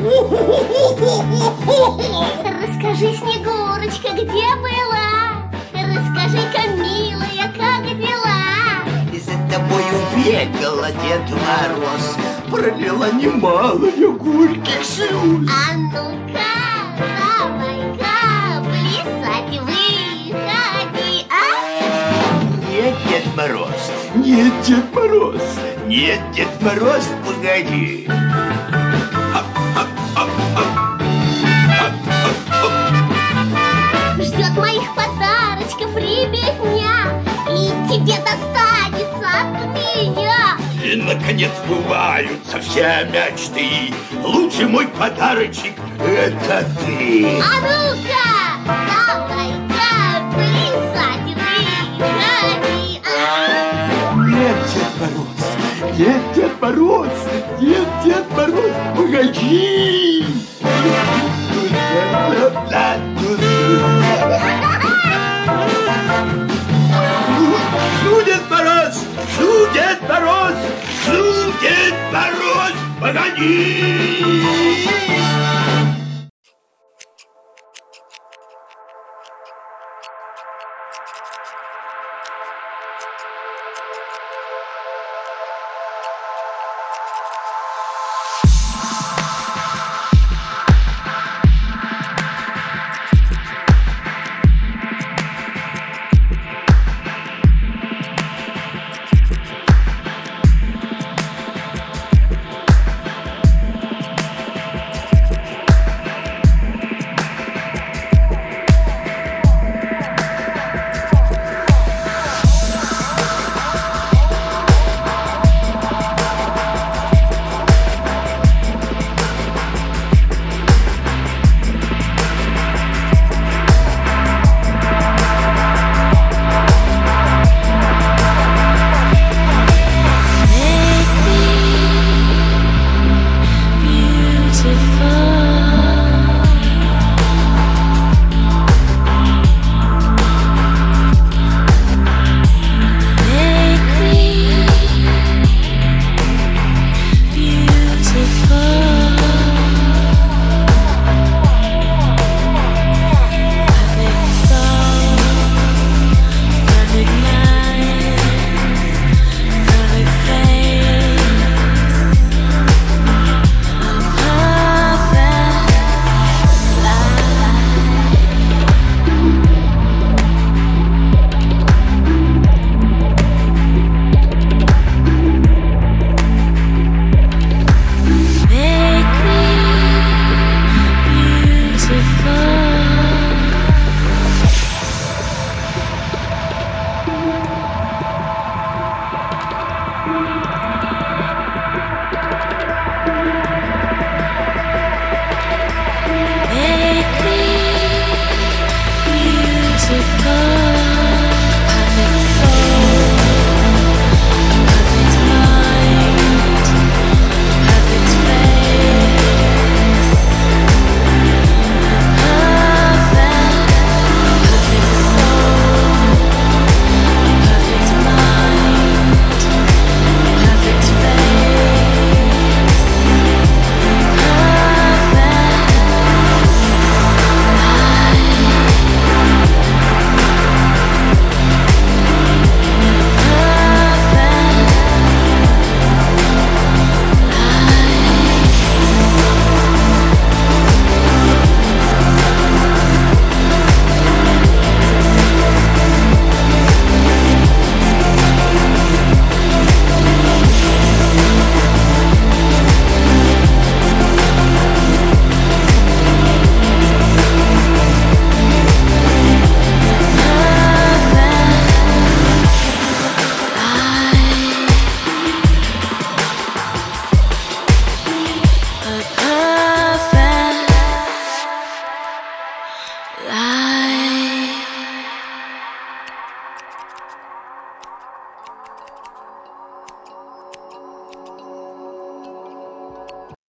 Расскажи, Снегурочка, где была? Расскажи-ка, милая, как дела? И за тобою бегала Дед Мороз, пролила немало я горьких слез. А ну-ка, давай-ка плясать выходи, а? Нет, Дед Мороз, нет, Дед Мороз, нет, Дед Мороз, погоди. Ждет моих подарочков ребятня, и тебе достанется от меня. И, наконец, сбываются все мечты. Лучший мой подарочек — это ты. А ну-ка, давай-ка плясать выходи, а? Нет, Дед Мороз, нет, Дед Мороз, нет, Дед Мороз, погоди. Шу, Дед Мороз, шу, Дед Мороз, шу, Дед Мороз, погоди.